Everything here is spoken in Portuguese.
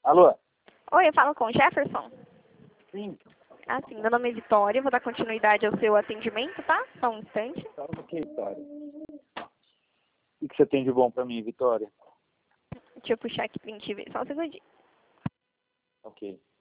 Alô? Oi, eu falo com o Jefferson? Sim. Ah, sim. Meu nome é Vitória, vou dar continuidade ao seu atendimento, tá? Só um instante. Fala aqui, Vitória. O que você tem de bom pra mim, Vitória? Deixa eu puxar aqui pra gente ver, só um segundinho. Ok.